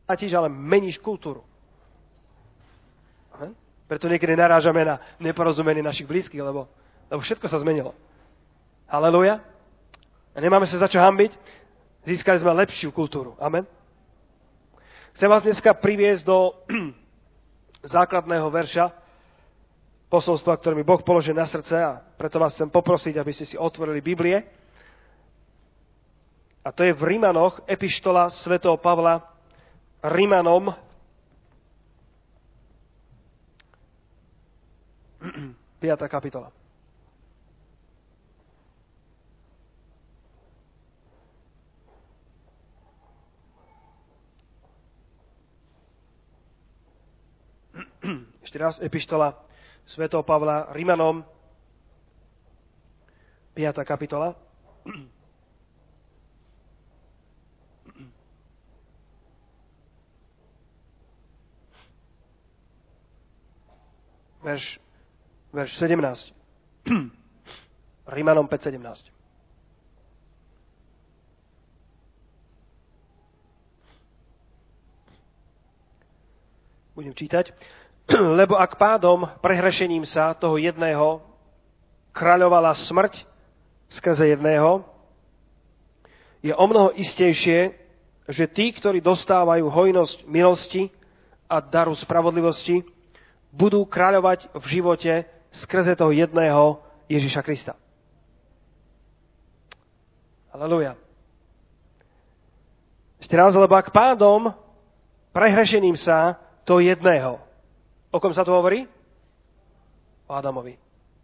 ale meníš kultúru. Preto niekedy narážame na neporozumenie našich blízkych, lebo všetko sa zmenilo. Halelúja. A nemáme sa za čo hanbiť. Získali sme lepšiu kultúru. Amen. Chcem vás dneska priviesť do základného verša posolstva, ktoré mi Boh položil na srdce, a preto vás chcem poprosiť, aby ste si otvorili Biblie. A to je v Rímanoch, epištola svätého Pavla Rímanom, 5. kapitola. Ešte raz, epištola svätého Pavla Rímanom, 5. kapitola. Verš 17. Rímanom 5.17. Budem čítať. Lebo ak pádom, prehrešením sa toho jedného kráľovala smrť skrze jedného, je omnoho istejšie, že tí, ktorí dostávajú hojnosť milosti a daru spravodlivosti, budú kráľovať v živote skrze toho jedného Ježiša Krista. Halelúja. Ešte raz, lebo ak pádom, prehrešením sa toho jedného. O kom sa tu hovorí? O Adamovi.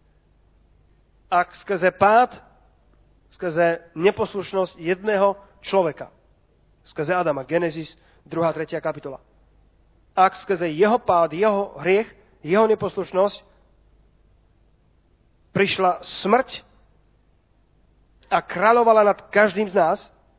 Ak skrze pád, skrze neposlušnosť jedného človeka, skrze Adama, Genesis 2. 3. kapitola. Ak skrze jeho pád, jeho hriech, jeho neposlušnosť prišla smrť a kráľovala nad každým z nás,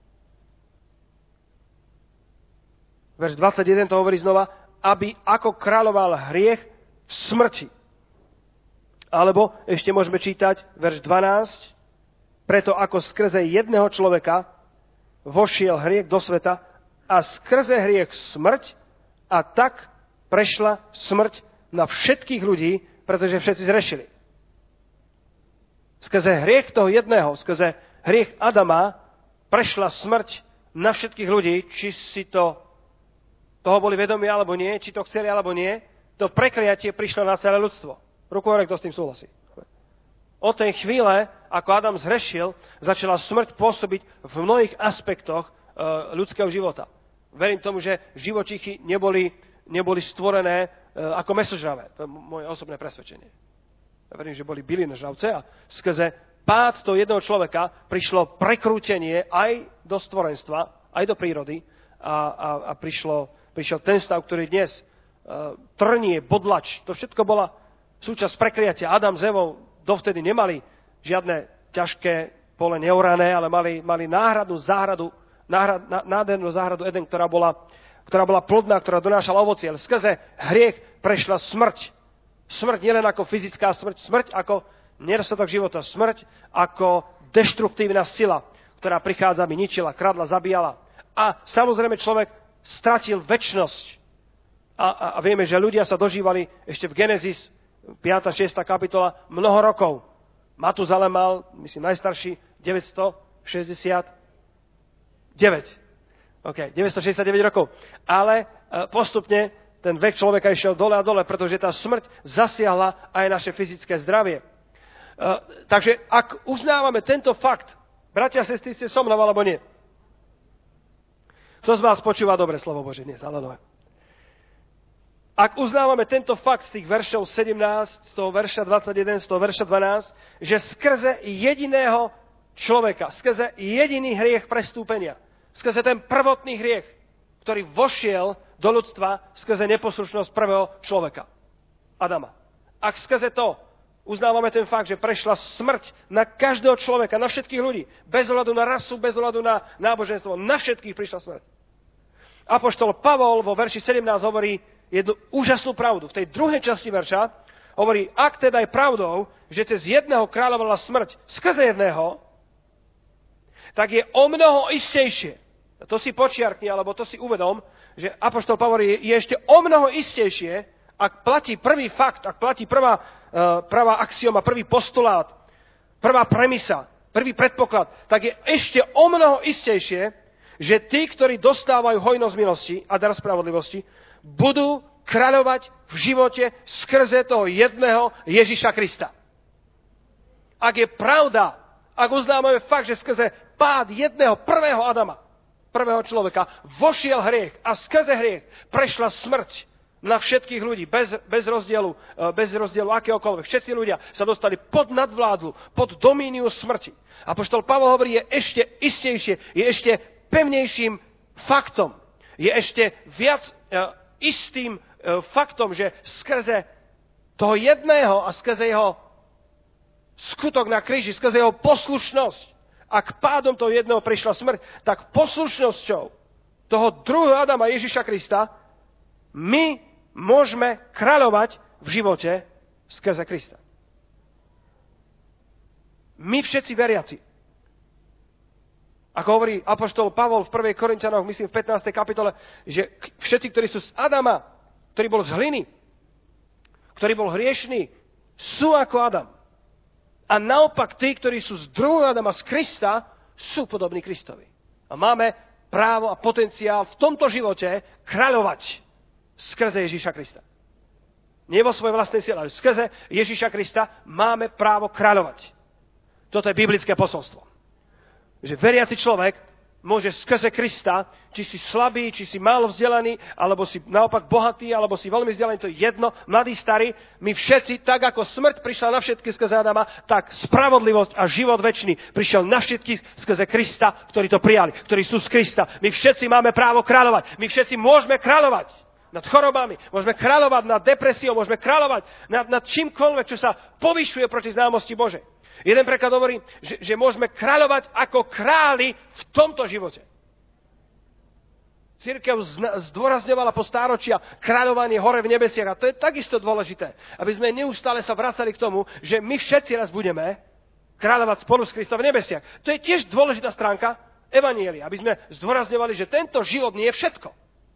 verš 21 to hovorí znova, aby ako kráľoval hriech v smrti. Alebo ešte môžeme čítať verš 12, preto ako skrze jedného človeka vošiel hriech do sveta a skrze hriech smrť a tak prešla smrť na všetkých ľudí, pretože všetci zrešili. Skrze hriech toho jedného, skrze hriech Adama prešla smrť na všetkých ľudí, či si toho boli vedomí alebo nie, či to chceli alebo nie, to prekliatie prišlo na celé ľudstvo. Ruku hore, kto s tým súhlasí. Od tej chvíle, ako Adam zhrešil, začala smrť pôsobiť v mnohých aspektoch ľudského života. Verím tomu, že živočichy neboli stvorené ako mäsožravé. To je moje osobné presvedčenie. Ja verím, že boli bylinnožravce a skrze pád toho jedného človeka prišlo prekrútenie aj do stvorenstva, aj do prírody a prišiel ten stav, ktorý dnes trnie, bodlač, to všetko bola súčasť prekliatia. Adam s Evou dovtedy nemali žiadne ťažké pole neorané, ale mali nádhernú záhradu Eden, ktorá bola plodná, ktorá donášala ovocie. Ale skrze hriech prešla smrť. Smrť nielen ako fyzická smrť, smrť ako nedostatok života, smrť ako deštruktívna sila, ktorá prichádza, aby ničila, kradla, zabíjala. A samozrejme človek stratil večnosť. A vieme, že ľudia sa dožívali ešte v Genesis 5. 6. kapitola mnoho rokov. Matuzalem mal, myslím, najstarší 969. 969 rokov. Ale postupne ten vek človeka išiel dole a dole, pretože tá smrť zasiahla aj naše fyzické zdravie. Takže ak uznávame tento fakt, bratia a sestry, ste so mnou alebo nie? Kto z vás počúva dobre slovo Božie dnes? Halelúja. Ak uznávame tento fakt z tých veršov 17, z toho verša 21, z toho verša 12, že skrze jediného človeka, skrze jediný hriech prestúpenia, skrze ten prvotný hriech, ktorý vošiel do ľudstva skrze neposlušnosť prvého človeka, Adama. Ak skrze to uznávame ten fakt, že prešla smrť na každého človeka, na všetkých ľudí, bez ohľadu na rasu, bez ohľadu na náboženstvo, na všetkých prišla smrť. Apoštol Pavol vo verši 17 hovorí jednu úžasnú pravdu. V tej druhej časti verša hovorí, ak teda je pravdou, že cez jedného kráľovala smrť skrze jedného, tak je o mnoho istejšie. To si počiarkni, alebo to si uvedom, že apoštol Pavol je ešte o mnoho istejšie, ak platí prvý fakt, ak platí prvá axioma, prvý postulát, prvá premisa, prvý predpoklad, tak je ešte o mnoho istejšie, že tí, ktorí dostávajú hojnosť milosti a dar spravodlivosti, budú kráľovať v živote skrze toho jedného Ježiša Krista. Ak je pravda, ak uznávame fakt, že skrze pád jedného prvého Adama, prvého človeka, vošiel hriech a skrze hriech prešla smrť na všetkých ľudí, bez rozdielu akéhokoľvek. Všetci ľudia sa dostali pod nadvládlu, pod domíniu smrti. Apoštol Pavol hovorí, je ešte istejšie, je ešte pevnejším faktom, je ešte viac istým faktom, že skrze toho jedného a skrze jeho skutok na kríži, skrze jeho poslušnosť, ak pádom toho jedného prišla smrť, tak poslušnosťou toho druhého Adama Ježiša Krista my môžeme kráľovať v živote skrze Krista. My všetci veriaci. Ako hovorí apoštol Pavol v 1. Korinťanoch, myslím v 15. kapitole, že všetci, ktorí sú z Adama, ktorý bol z hliny, ktorý bol hriešný, sú ako Adam. A naopak tí, ktorí sú z druhého Adama, z Krista, sú podobní Kristovi. A máme právo a potenciál v tomto živote kráľovať skrze Ježíša Krista. Nie vo svojej vlastnej sile, ale skrze Ježíša Krista máme právo kráľovať. Toto je biblické posolstvo. Že veriaci človek môže skrze Krista, či si slabý, či si málo vzdelaný, alebo si naopak bohatý, alebo si veľmi vzdelaný, to je jedno, mladý, starý, my všetci, tak ako smrť prišla na všetky skrze Adama, tak spravodlivosť a život večný prišiel na všetkých skrze Krista, ktorí to prijali, ktorí sú z Krista. My všetci máme právo kráľovať, my všetci môžeme kráľovať nad chorobami, môžeme kráľovať nad depresiou, môžeme kráľovať nad čímkoľvek, čo sa povyšuje proti známosti Božej. Jeden preklad hovorí, že môžeme kráľovať ako králi v tomto živote. Cirkev zdôrazňovala po stáročia kráľovanie hore v nebesiach. A to je takisto dôležité, aby sme neustále sa vracali k tomu, že my všetci raz budeme kráľovať spolu s Kristom v nebesiach. To je tiež dôležitá stránka evanjelia, aby sme zdôrazňovali, že tento život nie je všetko.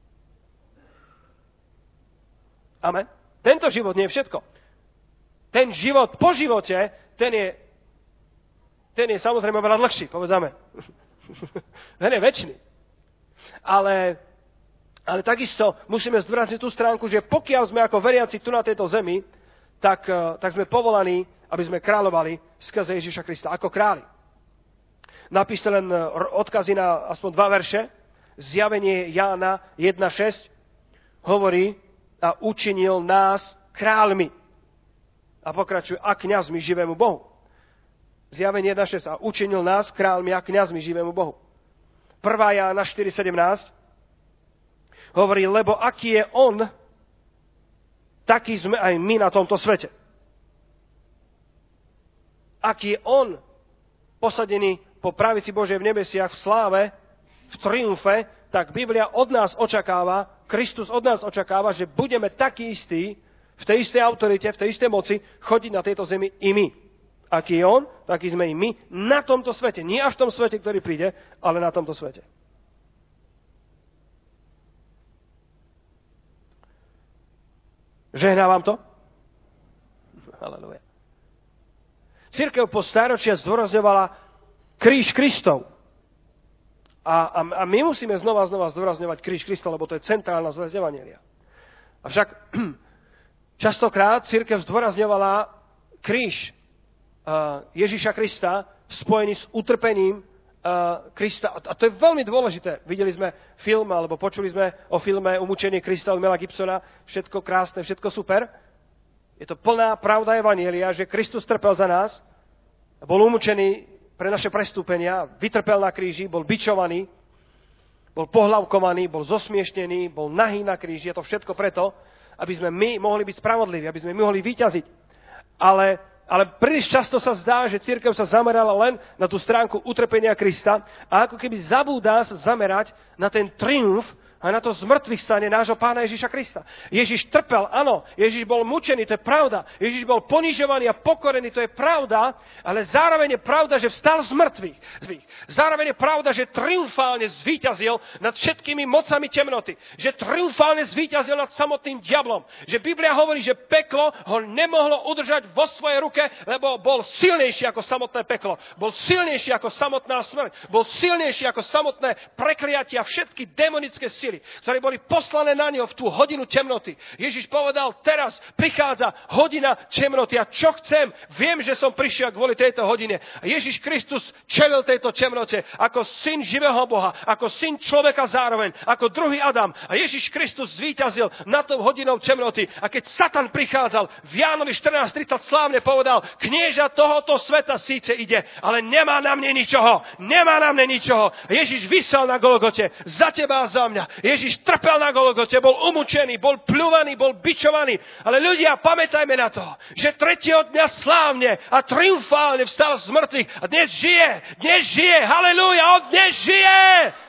Amen. Tento život nie je všetko. Ten život po živote, ten je samozrejme veľa dlhší, povedzame. Ten je večný. Ale takisto musíme zdôrazniť tú stránku, že pokiaľ sme ako veriaci tu na tejto zemi, tak sme povolaní, aby sme kráľovali skrze Ježiša Krista ako králi. Napíšte len odkazy na aspoň 2 verše. Zjavenie Jána 1.6 hovorí a učinil nás kráľmi. A pokračuje a kňazmi živému Bohu. Zjavenie 1.6 a učinil nás kráľmi a kňazmi živému Bohu. 1. Jána 4.17 hovorí, lebo aký je on, taký sme aj my na tomto svete. Aký je on posadený po pravici Božej v nebesiach, v sláve, v triumfe, tak Biblia od nás očakáva, Kristus od nás očakáva, že budeme takí istí, v tej istej autorite, v tej istej moci, chodiť na tejto zemi i my. Aký je on, taký sme i my na tomto svete. Nie až v tom svete, ktorý príde, ale na tomto svete. Žehnávam to? Halelujá. Cirkev po stáročia zdôrazňovala kríž Kristov. A my musíme znova zdôrazňovať kríž Kristov, lebo to je centrálna zvesť evanjelia. Avšak častokrát cirkev zdôrazňovala kríž Ježiša Krista spojený s utrpením Krista. A to je veľmi dôležité. Videli sme film, alebo počuli sme o filme Umúčenie Krista od Mela Gibsona. Všetko krásne, všetko super. Je to plná pravda evanjelia, že Kristus trpel za nás, bol umúčený pre naše prestúpenia, vytrpel na kríži, bol bičovaný, bol pohlavkovaný, bol zosmiešnený, bol nahý na kríži. Je to všetko preto, aby sme my mohli byť spravodliví, aby sme my mohli vyťaziť. Ale príliš často sa zdá, že cirkev sa zamerala len na tú stránku utrpenia Krista a ako keby zabúda sa zamerať na ten triumf a na to zmrtvých stane nášho Pána Ježiša Krista. Ježiš trpel, áno, Ježiš bol mučený, to je pravda. Ježiš bol ponižovaný a pokorený, to je pravda, ale zároveň je pravda, že vstal z mŕtvych. Zároveň je pravda, že triumfálne zvíťazil nad všetkými mocami temnoty. Že triumfálne zvíťazil nad samotným diablom. Že Biblia hovorí, že peklo ho nemohlo udržať vo svojej ruke, lebo bol silnejší ako samotné peklo. Bol silnejší ako samotná smrť. Bol silnejší ako samotné prekliatia všetky demonické sily, ktoré boli poslané na neho v tú hodinu temnoty. Ježiš povedal, teraz prichádza hodina temnoty a čo chcem? Viem, že som prišiel kvôli tejto hodine. A Ježiš Kristus čelil tejto temnote ako syn živého Boha, ako syn človeka zároveň, ako druhý Adam. A Ježiš Kristus zvíťazil nad tou hodinou temnoty. A keď Satan prichádzal, v Jánovi 14:30 slávne povedal, knieža tohoto sveta síce ide, ale nemá na mne ničoho. Nemá na mne ničoho. Ježiš visel na Golgote za teba a za mňa. Ježiš trpel na Golgote, bol umúčený, bol pľúvaný, bol bičovaný. Ale ľudia, pamätajme na to, že tretieho dňa slávne a triumfálne vstal z mŕtvych a dnes žije, halelúja, on dnes žije,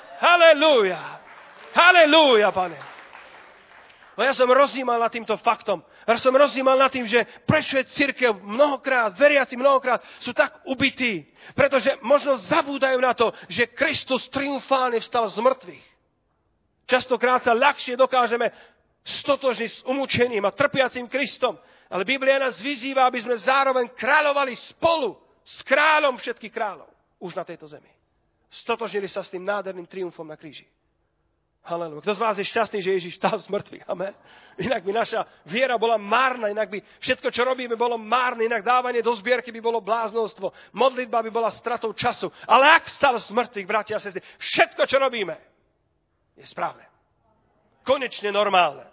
halelúja, Pane. No ja som rozjímal nad týmto faktom. Ja som rozjímal nad tým, že prečo je cirkev mnohokrát, veriaci mnohokrát sú tak ubití. Pretože možno zabúdajú na to, že Kristus triumfálne vstal z mŕtvych. Častokrát sa ľahšie dokážeme stotožniť s umúčeným a trpiacím Kristom. Ale Biblia nás vyzýva, aby sme zároveň kráľovali spolu s kráľom všetkých kráľov. Už na tejto zemi. Stotožnili sa s tým nádherným triumfom na kríži. Halelúja. Kto z vás je šťastný, že Ježiš vstal z mŕtvych? Amen. Inak by naša viera bola márna, inak by všetko, čo robíme, bolo márne, inak dávanie do zbierky by bolo bláznostvo, modlitba by bola stratou času. Ale ak vstal z mŕtvych, bratia a sestry, všetko, čo robíme, je správne. Konečne normálne.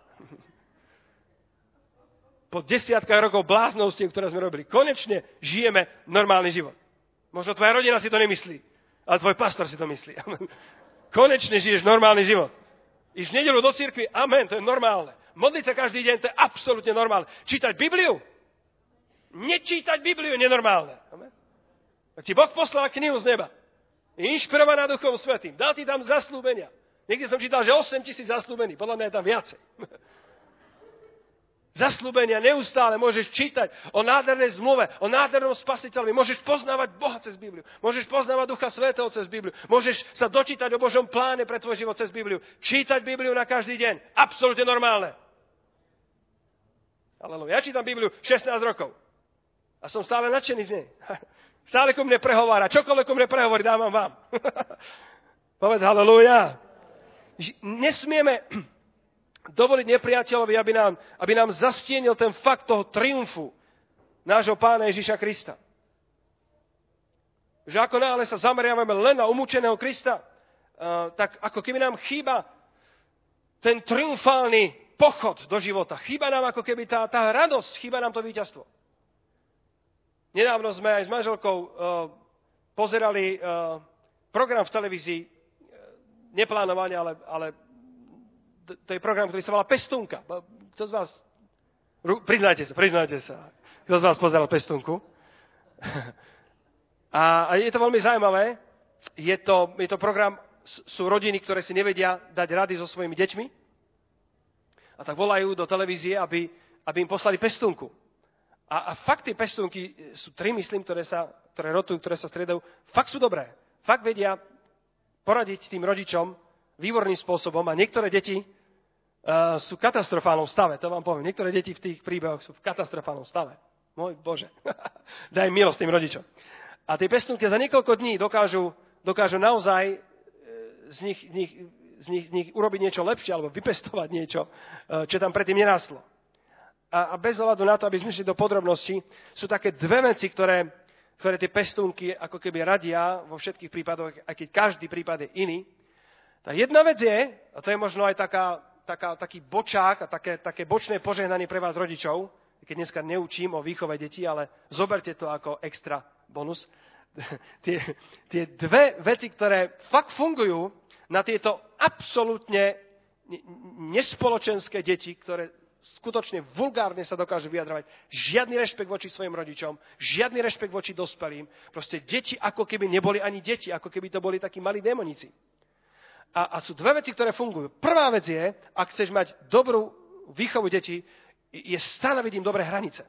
Po desiatkách rokov bláznostiev, ktoré sme robili, konečne žijeme normálny život. Možno tvoja rodina si to nemyslí, ale tvoj pastor si to myslí. Konečne žiješ normálny život. Iš v nedeľu do cirkvi, amen, to je normálne. Modliť sa každý deň, to je absolútne normálne. Čítať Bibliu? Nečítať Bibliu je nenormálne. Amen. Tak ti Boh poslal knihu z neba. Je inšpirovaná Duchom Svätým. Dal ti tam zasľúbenia. Niekde som čítal, že 8,000 zasľúbení. Podľa mňa je tam viacej. Zasľúbenia neustále môžeš čítať o nádhernej zmluve, o nádhernom spasiteľovi. Môžeš poznávať Boha cez Bibliu. Môžeš poznávať Ducha Svätého cez Bibliu. Môžeš sa dočítať o Božom pláne pre tvoj život cez Bibliu. Čítať Bibliu na každý deň. Absolútne normálne. Aleluja. Ja čítam Bibliu 16 rokov. A som stále nadšený z nej. Stále ku mne prehovára. Čokoľvek ku mne prehovorí, dávam vám. Povedz halleluja. Nesmieme dovoliť nepriateľovi, aby nám zastienil ten fakt toho triumfu nášho Pána Ježiša Krista. Že ako náhle sa zameriavame len na umúčeného Krista, tak ako keby nám chýba ten triumfálny pochod do života. Chýba nám ako keby tá radosť, chýba nám to víťazstvo. Nedávno sme aj s manželkou pozerali program v televízii, neplánovane, ale to je program, ktorý sa volá Pestúnka. Kto z vás... Priznajte sa. Kto z vás pozeral Pestúnku? A je to veľmi zaujímavé. Je to program, sú rodiny, ktoré si nevedia dať rady so svojimi deťmi. A tak volajú do televízie, aby im poslali Pestúnku. A fakt tie Pestúnky sú 3, myslím, ktoré rotujú, ktoré sa striedajú. Fakt sú dobré. Fakt vedia poradiť tým rodičom výborným spôsobom. A niektoré deti sú v katastrofálnom stave, to vám poviem. Niektoré deti v tých príbehoch sú v katastrofálnom stave. Môj Bože, daj milosť tým rodičom. A tie pestúnky za niekoľko dní dokážu naozaj z nich urobiť niečo lepšie, alebo vypestovať niečo, čo tam predtým nerástlo. A bez ohľadu na to, aby sme šli do podrobností, sú také dve veci, ktoré tie pestúnky ako keby radia vo všetkých prípadoch, aj keď každý prípad je iný. Tá jedna vec je, a to je možno aj taký bočák a také bočné požehnanie pre vás rodičov, keď dneska neučím o výchove detí, ale zoberte to ako extra bonus. Tie dve veci, ktoré fakt fungujú na tieto absolútne nespoločenské deti, ktoré skutočne vulgárne sa dokážu vyjadrovať. Žiadny rešpekt voči svojim rodičom, žiadny rešpekt voči dospelým. Proste deti ako keby neboli ani deti, ako keby to boli takí malí démonici. A sú dve veci, ktoré fungujú. Prvá vec je, ak chceš mať dobrú výchovu detí, je stanoviť im dobré hranice.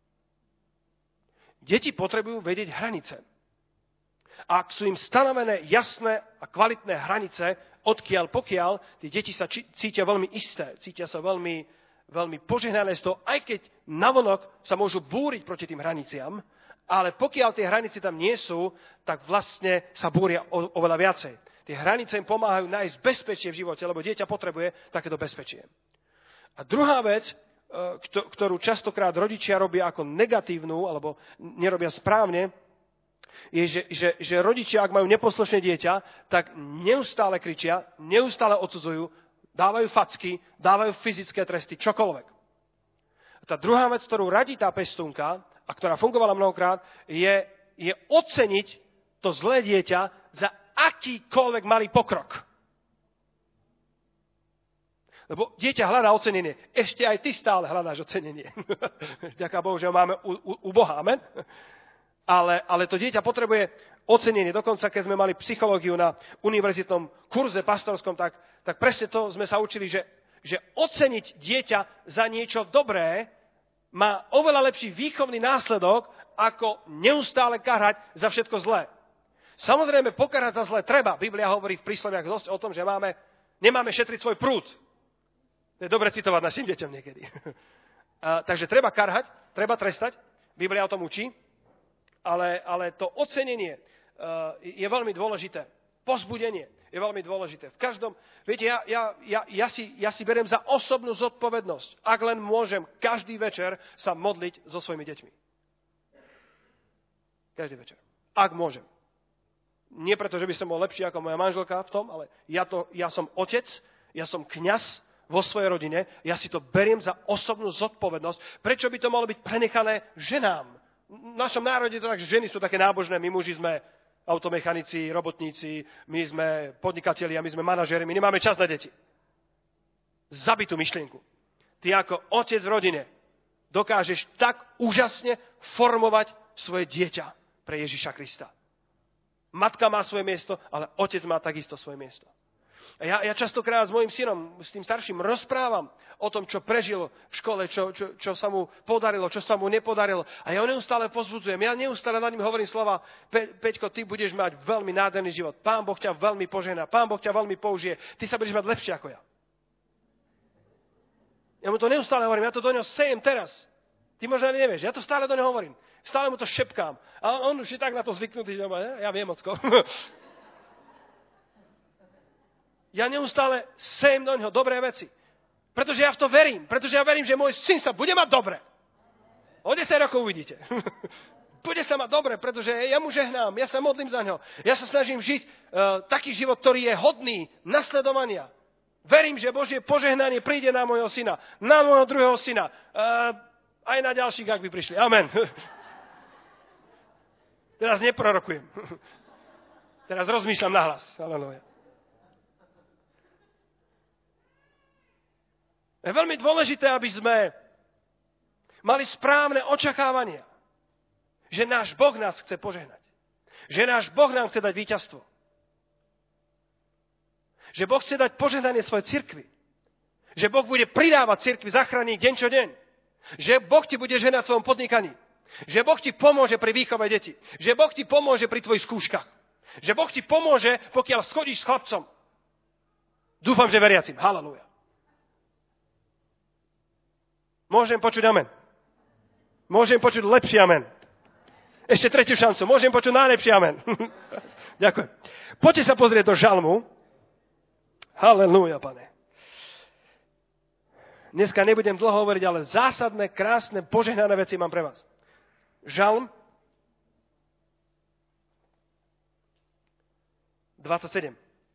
Deti potrebujú vedieť hranice. Ak sú im stanovené jasné a kvalitné hranice, odkiaľ pokiaľ, tie deti sa cítia veľmi isté, cítia sa veľmi, veľmi požehnané z toho, aj keď navonok sa môžu búriť proti tým hraniciam, ale pokiaľ tie hranice tam nie sú, tak vlastne sa búria oveľa viacej. Tie hranice im pomáhajú nájsť bezpečie v živote, lebo dieťa potrebuje takéto bezpečie. A druhá vec, ktorú častokrát rodičia robia ako negatívnu, alebo nerobia správne, je, že rodičia, ak majú neposlušné dieťa, tak neustále kričia, neustále odsudzujú, dávajú facky, dávajú fyzické tresty, čokoľvek. A tá druhá vec, ktorú radí tá pestúnka, a ktorá fungovala mnohokrát, je oceniť to zlé dieťa za akýkoľvek malý pokrok. Lebo dieťa hľadá ocenenie. Ešte aj ty stále hľadáš ocenenie. Ďaká Bohu, že ho máme u Boha. Amen? Ale to dieťa potrebuje ocenenie. Dokonca, keď sme mali psychológiu na univerzitnom kurze pastorskom, tak presne to sme sa učili, že oceniť dieťa za niečo dobré má oveľa lepší výchovný následok, ako neustále karhať za všetko zlé. Samozrejme, pokarhať za zlé treba. Biblia hovorí v prísloviach dosť o tom, že nemáme šetriť svoj prúd. To je dobre citovať našim deťom niekedy. Takže treba karhať, treba trestať. Biblia o tom učí. Ale to ocenenie je veľmi dôležité. Povzbudenie je veľmi dôležité. V každom, viete, ja si beriem za osobnú zodpovednosť, ak len môžem každý večer sa modliť so svojimi deťmi. Každý večer. Ak môžem. Nie preto, že by som bol lepší ako moja manželka v tom, ale ja som otec, ja som kňaz vo svojej rodine, ja si to beriem za osobnú zodpovednosť. Prečo by to malo byť prenechané ženám? V našom národe je to tak, že ženy sú také nábožné, my muži sme automechanici, robotníci, my sme podnikatelia, my sme manažéri, my nemáme čas na deti. Zabitú myšlienku. Ty ako otec v rodine dokážeš tak úžasne formovať svoje dieťa pre Ježiša Krista. Matka má svoje miesto, ale otec má takisto svoje miesto. A ja častokrát s mojím synom, s tým starším, rozprávam o tom, čo prežil v škole, čo sa mu podarilo, čo sa mu nepodarilo. A ja ho neustále pozbudzujem. Ja neustále nad ním hovorím slova: Peťko, ty budeš mať veľmi nádherný život. Pán Boh ťa veľmi požehná. Pán Boh ťa veľmi použije. Ty sa budeš mať lepšie ako ja. Ja mu to neustále hovorím. Ja to do ňoho sejem teraz. Ty možno ani nevieš. Ja to stále do ňoho hovorím. Stále mu to šepkám. A on už je tak na to zvyknutý, že ja viem ocko. Ja neustále sejem do ňoho dobré veci. Pretože ja v to verím. Pretože ja verím, že môj syn sa bude mať dobre. O 10 rokov uvidíte. Bude sa mať dobre, pretože ja mu žehnám, ja sa modlím za ňo. Ja sa snažím žiť taký život, ktorý je hodný nasledovania. Verím, že Božie požehnanie príde na môjho syna, na môjho druhého syna, aj na ďalších, ak by prišli. Amen. Teraz neprorokujem. Teraz rozmýšľam nahlas. Aleluja. Je veľmi dôležité, aby sme mali správne očakávania, že náš Boh nás chce požehnať. Že náš Boh nám chce dať víťazstvo. Že Boh chce dať požehnanie svojej cirkvi. Že Boh bude pridávať cirkvi zachrániť deň čo deň. Že Boh ti bude ženať v svojom podnikaní. Že Boh ti pomôže pri výchove detí. Že Boh ti pomôže pri tvojich skúškach. Že Boh ti pomôže, pokiaľ schodíš s chlapcom. Dúfam, že veriacim. Halelúja. Môžem počuť amen. Môžem počuť lepší amen. Ešte tretiu šancu. Môžem počuť najlepší amen. Ďakujem. Poďte sa pozrieť do žalmu. Halelúja, pane. Dneska nebudem dlho hovoriť, ale zásadné, krásne, požehnané veci mám pre vás. Žalm 27.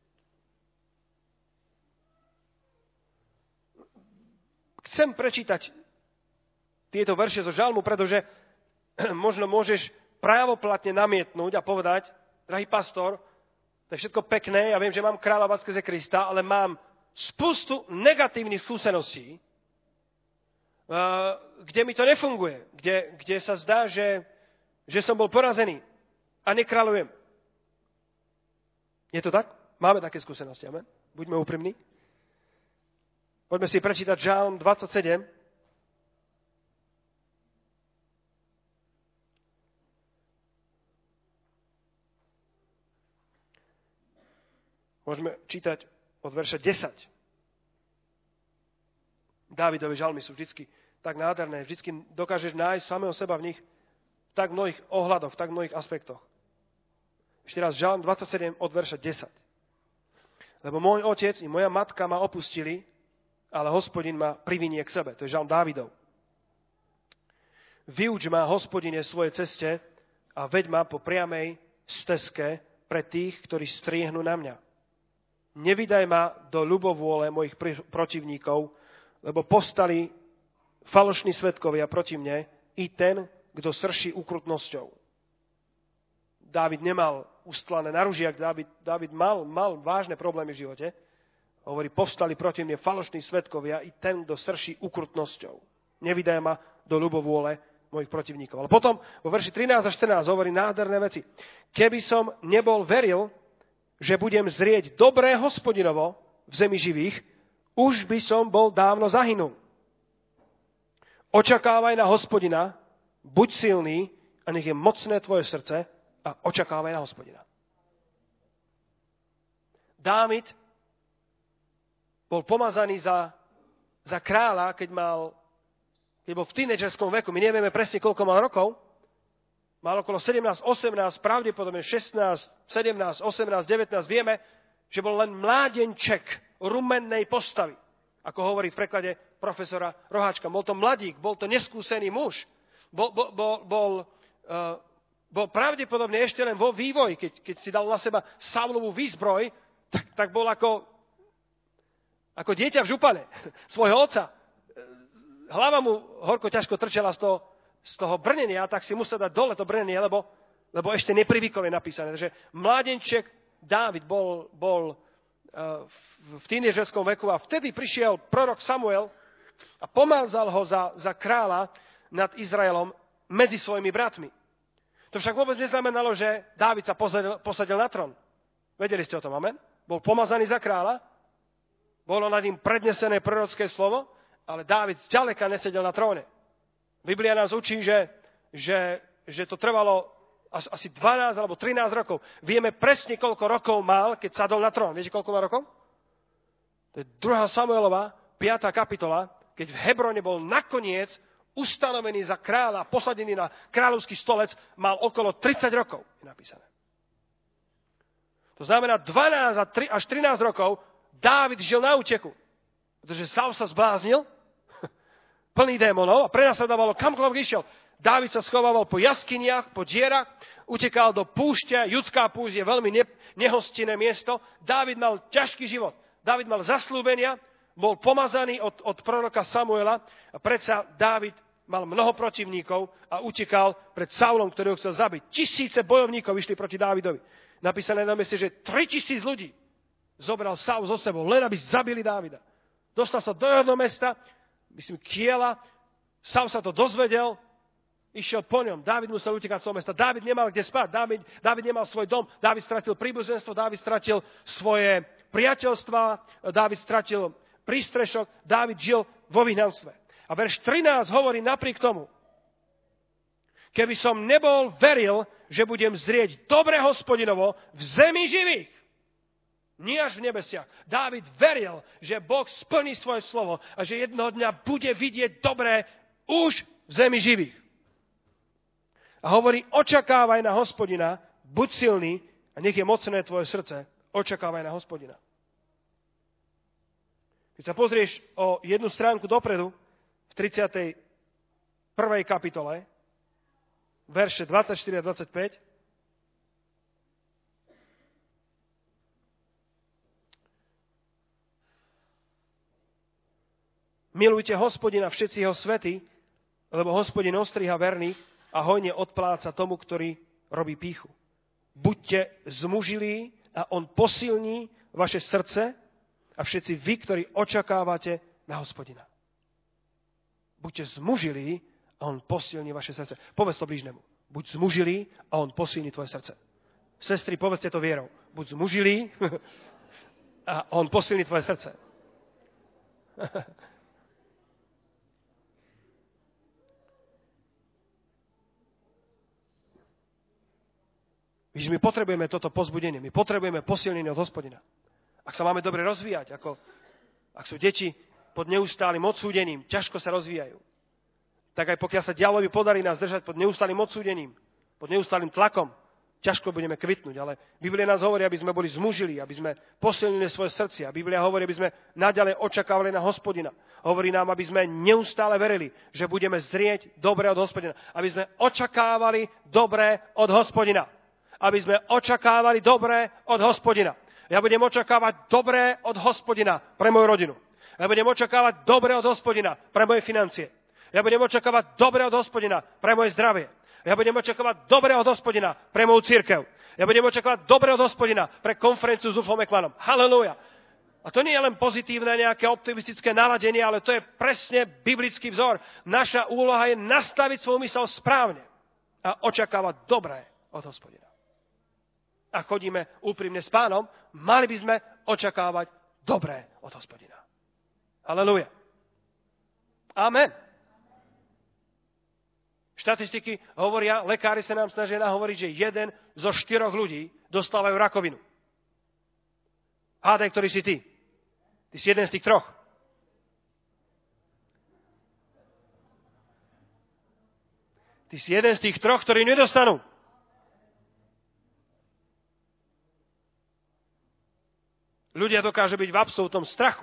Chcem prečítať tieto verše zo žalmu, pretože možno môžeš právoplatne namietnúť a povedať: drahý pastor, to je všetko pekné, ja viem, že mám kráľovať skrze Krista, ale mám spustu negatívnych skúseností, kde mi to nefunguje, kde sa zdá, že som bol porazený a nekráľujem. Je to tak? Máme také skúsenosti, amen? Buďme úprimní. Poďme si prečítať Žalm 27. Môžeme čítať od verša 10. Dávidovi žalmy sú vždycky tak nádherné, vždycky dokážeš nájsť samého seba v nich v tak mnohých ohľadoch, v tak mnohých aspektoch. Ešte raz, Žalm 27 od verša 10. Lebo môj otec i moja matka ma opustili, ale Hospodin ma privinie k sebe. To je Žalm Dávidov. Vyuč ma, Hospodine, svoje ceste a veď ma po priamej stezke pre tých, ktorí striehnú na mňa. Nevydaj ma do ľubovôle mojich protivníkov, lebo postali falošní svedkovia proti mne i ten, kto srší ukrutnosťou. Dávid nemal ustlané na ružiak, Dávid mal vážne problémy v živote. Hovorí, povstali proti mne falošní svedkovia i ten, kto srší ukrutnosťou. Nevydaj ma do ľubovôle mojich protivníkov. Ale potom vo verši 13 a 14 hovorí nádherné veci. Keby som nebol veril, že budem zrieť dobré Hospodinovo v zemi živých, už by som bol dávno zahynul. Očakávaj na Hospodina, buď silný a nech je mocné tvoje srdce a očakávaj na Hospodina. Dávid bol pomazaný za kráľa, keď bol v tínedžerskom veku. My nevieme presne, koľko mal rokov. Mal okolo 17, 18, pravdepodobne 16, 17, 18, 19. Vieme, že bol len mládenček rumennej postavy. Ako hovorí v preklade profesora Roháčka. Bol to mladík, bol to neskúsený muž. Bol pravdepodobne ešte len vo vývoji. Keď si dal na seba Saulovú výzbroj, tak bol ako dieťa v župane svojho otca. Hlava mu horko ťažko trčela z toho brnenia, tak si musel dať dole to brnenie, lebo ešte neprivykol je napísané. Takže mládenček Dávid bol v tínedžerskom veku a vtedy prišiel prorok Samuel a pomazal ho za kráľa nad Izraelom medzi svojimi bratmi. To však vôbec neznamenalo, že Dávid sa posadil na trón. Vedeli ste o tom, amen? Bol pomazaný za kráľa, bolo nad ním prednesené prorocké slovo, ale Dávid zďaleka nesedel na tróne. Biblia nás učí, že to trvalo asi 12 alebo 13 rokov. Vieme presne, koľko rokov mal, keď sadol na trón. Viete, koľko má rokov? To je 2. Samuelova, 5. kapitola, keď v Hebrone bol nakoniec ustanovený za kráľa, posadený na kráľovský stolec, mal okolo 30 rokov, je napísané. To znamená 12 až 13 rokov Dávid žil na úteku, pretože Saul sa zbláznil, plný démonov a prenasledovalo kamkoľvek išiel. Dávid sa schovával po jaskyniach, po dierach, utekal do púšte, judská púšť je veľmi nehostinné miesto. Dávid mal ťažký život. Dávid mal zasľúbenia, bol pomazaný od proroka Samuela a predsa Dávid mal mnoho protivníkov a utekal pred Saulom, ktorý ho chcel zabiť. 1000 bojovníkov išli proti Dávidovi. Napísané na mieste, že 3000 ľudí zobral Saul so sebou, len aby zabili Dávida. Dostal sa do jedného mesta, myslím, Kiela, Saul sa to dozvedel, išiel po ňom. Dávid musel utekať z toho mesta. Dávid nemal kde spať. Dávid nemal svoj dom. Dávid stratil príbuzenstvo. Dávid stratil svoje priateľstva. Dávid stratil prístrešok. Dávid žil vo vyhnanstve. A verš 13 hovorí napriek tomu, keby som nebol veril, že budem zrieť dobre Hospodinovo v zemi živých, nie až v nebesiach. Dávid veril, že Boh splní svoje slovo a že jednoho dňa bude vidieť dobré už v zemi živých. A hovorí, očakávaj na Hospodina, buď silný a nech je mocné tvoje srdce. Očakávaj na Hospodina. Keď sa pozrieš o jednu stránku dopredu, v 31. kapitole, verše 24 a 25, milujte Hospodina všetci jeho svety, lebo Hospodin ostriha verných a hojne odpláca tomu, ktorý robí pýchu. Buďte zmužilí a on posilní vaše srdce a všetci vy, ktorí očakávate na Hospodina. Buďte zmužilí a on posilní vaše srdce. Povedz to blížnemu. Buď zmužilý a on posilní tvoje srdce. Sestry, povedzte to vierou. Buď zmužilý A on posilní tvoje srdce. Víš, my potrebujeme toto pozbudenie, my potrebujeme posilnenie od Hospodina. Ak sa máme dobre rozvíjať, ak sú deti pod neustálym odsúdením, ťažko sa rozvíjajú. Tak aj pokiaľ sa diablovi podarí nás držať pod neustálym odsúdením, pod neustálym tlakom, ťažko budeme kvitnúť. Ale Biblia nás hovorí, aby sme boli zmužili, aby sme posilnili svoje srdcia. Biblia hovorí, aby sme naďalej očakávali na Hospodina. Hovorí nám, aby sme neustále verili, že budeme zrieť dobre od Hospodina. Aby sme očakávali dobre od Hospodina. Aby sme očakávali dobré od Hospodina. Ja budem očakávať dobré od Hospodina pre moju rodinu. Ja budem očakávať dobré od Hospodina pre moje financie. Ja budem očakávať dobré od Hospodina pre moje zdravie. Ja budem očakávať dobré od Hospodina pre moju cirkev. Ja budem očakávať dobré od Hospodina pre konferenciu s Ufom Ekmanom. Halelúja. A to nie je len pozitívne nejaké optimistické naladenie, ale to je presne biblický vzor. Naša úloha je nastaviť svoju mysel správne a očakávať dobré od Hospodina. A chodíme úprimne s Pánom, mali by sme očakávať dobré od Hospodina. Halelúja. Amen. Štatistiky hovoria, lekári sa nám snažia nahovoriť, že 1 zo 4 ľudí dostávajú rakovinu. Hádaj, ktorý si ty. Ty si jeden z tých 3. Ty si jeden z tých 3, ktorí nedostanú. Ľudia dokážu byť v absolútnom strachu.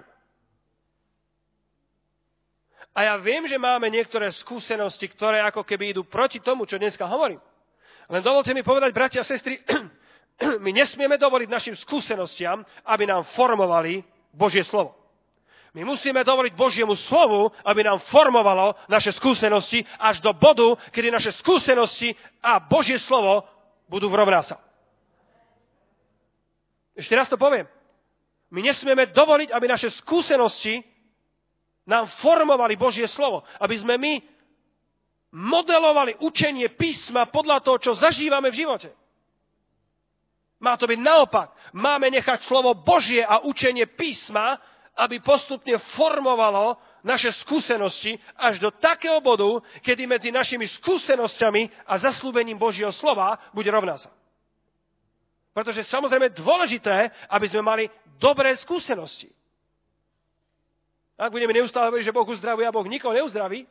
A ja viem, že máme niektoré skúsenosti, ktoré ako keby idú proti tomu, čo dneska hovorím. Len dovolte mi povedať, bratia a sestry, my nesmieme dovoliť našim skúsenostiam, aby nám formovali Božie slovo. My musíme dovoliť Božiemu slovu, aby nám formovalo naše skúsenosti až do bodu, kedy naše skúsenosti a Božie slovo budú v rovnása. Ešte raz to poviem. My nesmieme dovoliť, aby naše skúsenosti nám formovali Božie slovo. Aby sme my modelovali učenie písma podľa toho, čo zažívame v živote. Má to byť naopak. Máme nechať slovo Božie a učenie písma, aby postupne formovalo naše skúsenosti až do takého bodu, kedy medzi našimi skúsenosťami a zasľúbením Božieho slova bude rovnása. Pretože samozrejme je dôležité, aby sme mali dobré skúsenosti. Ak budeme neustále hovoriť, že Boh uzdravuje a Boh nikoho neuzdraví,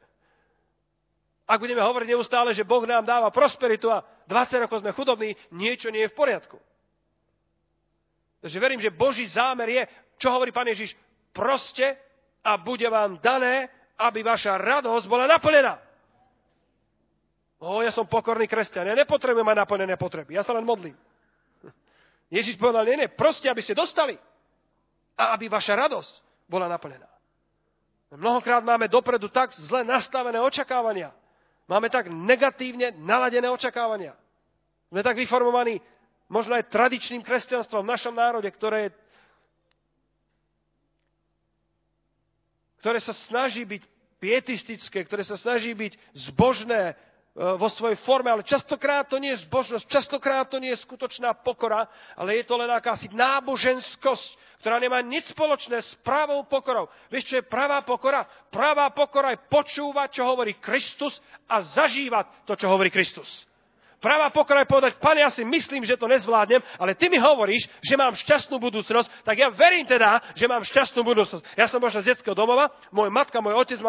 ak budeme hovoriť neustále, že Boh nám dáva prosperitu a 20 rokov sme chudobní, niečo nie je v poriadku. Takže verím, že Boží zámer je, čo hovorí Pán Ježiš, proste a bude vám dané, aby vaša radosť bola naplnená. Ja som pokorný kresťan, ja nepotrebujem mať naplnené potreby, ja sa len modlím. Ježiš povedal, nie, proste, aby ste dostali a aby vaša radosť bola naplnená. Mnohokrát máme dopredu tak zle nastavené očakávania. Máme tak negatívne naladené očakávania. Sme tak vyformovaní možno aj tradičným kresťanstvom v našom národe, ktoré sa snaží byť pietistické, ktoré sa snaží byť zbožné vo svojej forme, ale častokrát to nie je zbožnosť, častokrát to nie je skutočná pokora, ale je to len akási náboženskosť, ktorá nemá nič spoločné s pravou pokorou. Vieš, čo je pravá pokora? Pravá pokora je počúvať, čo hovorí Kristus a zažívať to, čo hovorí Kristus. Pravá pokora je povedať, Pane, ja si myslím, že to nezvládnem, ale ty mi hovoríš, že mám šťastnú budúcnosť, tak ja verím teda, že mám šťastnú budúcnosť. Ja som možno z detského domova, môj matka, môj otec